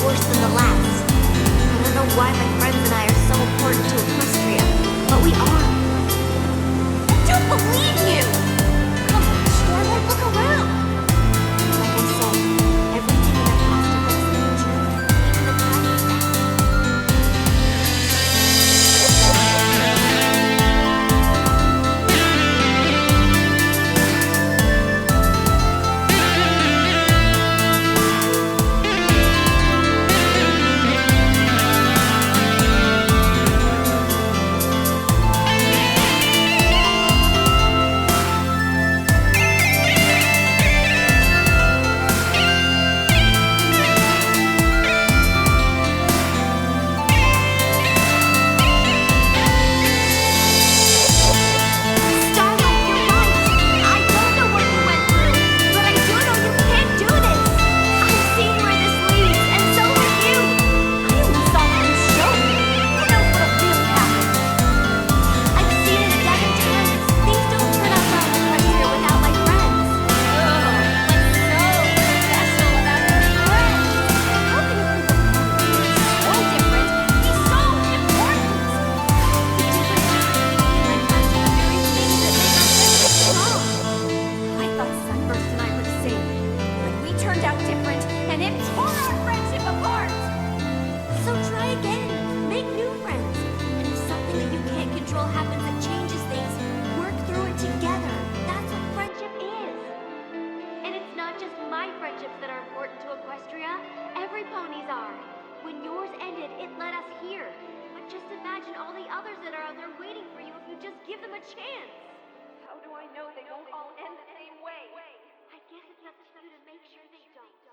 worse than the last. I don't know why my friends and I are so important to Equestria, but we are. I don't believe you! Come on, Starlight, look around! Like I said, everything in the past affects the future, even the tiniest atom. Starlight, you're right. I don't know what you went through, but I do know you can't do this. I've seen where this leads, and so have you. I only saw it in the show. Who knows what'll really happen? I've seen it a dozen times. Things don't turn out well in Equestria without my friends. What's so special about your friends? How can you think of one being so different, be so important? The difference between me and my friends are the very things that make our friendship strong. I thought Sunburst and I were the same, but we turned out different, and it tore our friendship apart. So try again. Make new friends. And if something that you can't control happens that changes things, work through it together. That's what friendship is. And it's not just my friendships that are important to Equestria. Every pony's are. When yours ended, it led us here. But just imagine all the others that are out there waiting for you if you just give them a chance. How do I know they won't all end the same way? I guess it's up to you to make sure they don't.